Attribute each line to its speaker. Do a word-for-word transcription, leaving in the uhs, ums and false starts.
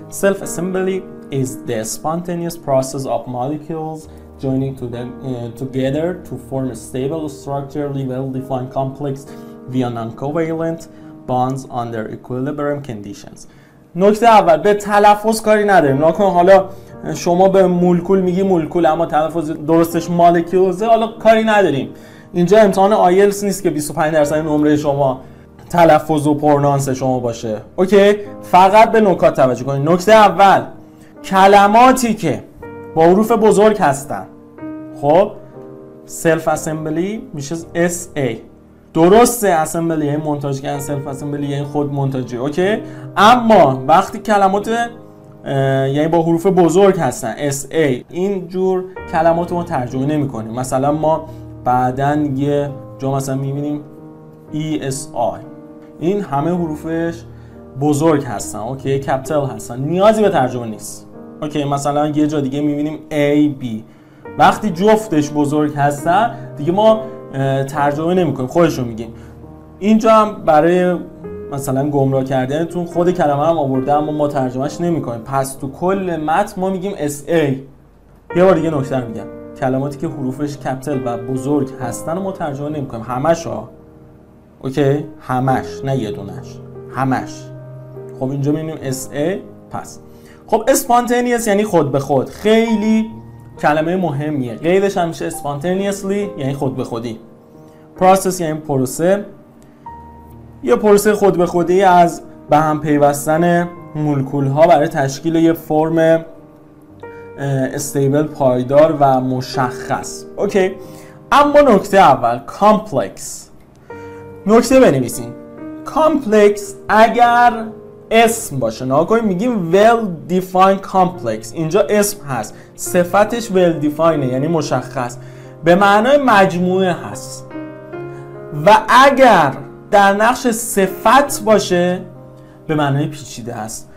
Speaker 1: Self-assembly is the spontaneous process of molecules joining to them, uh, together to form a stable structurally well-defined complex via non-covalent bonds under equilibrium conditions. نکته اول، به تلفظ کاری نداریم. ناکن حالا شما به مولکول میگی مولکول اما تلفظ درستش مالکیولزه، حالا کاری نداریم. اینجا امتحان آیلتس نیست که بیست و پنج درصد نمره شما تلفظ و پرونانس شما باشه. اوکی؟ فقط به نکات توجه کنید. نکته اول، کلماتی که با حروف بزرگ هستن، خب سلف اسمبلی میشه اس ای. درسته، اسمبلی یعنی مونتاژ کردن، سلف اسمبلی یعنی خود مونتاژی. اوکی؟ اما وقتی کلمات یعنی با حروف بزرگ هستن اس ای، این جور کلمات ما ترجمه نمی کنیم. مثلا ما بعداً یه جا مثلا میبینیم ای اس آی، این همه حروفش بزرگ هستن، اوکی، کپیتال هستن، نیازی به ترجمه نیست. اوکی، مثلا یه جا دیگه میبینیم ای بی، وقتی جفتش بزرگ هستن دیگه ما ترجمه نمی کنیم، خودشون میگیم. اینجا هم برای مثلا گمراه کردنتون خود کلمه هم آورده اما ما ترجمهش نمی کنیم، پس تو کل متن ما میگیم اس ای. یه بار دیگه نکته رو میگم، کلماتی که حروفش کپیتال و بزرگ هستن ما ترجمه نمی کنیم، همش ها. اوکی؟ همش، نه یه دونش، همش. خب اینجا میبینیم اس ای. پس خب اسپانتینیوس یعنی خود به خود، خیلی کلمه مهمیه. قیدش هم میشه اسپانتینیوسلی یعنی خود به خودی. پروسس یعنی پروسه، یه پروسه خود به خودی از به هم پیوستن مولکول ها برای تشکیل یه فرم استیبل، پایدار و مشخص. اوکی؟ اما نکته اول، کامپلکس. نکته بنویسین، کامپلکس اگر اسم باشه، نگاه کنید میگیم well defined complex، اینجا اسم هست، صفتش well defined یعنی مشخص، به معنای مجموعه هست. و اگر در نقش صفت باشه به معنای پیچیده هست.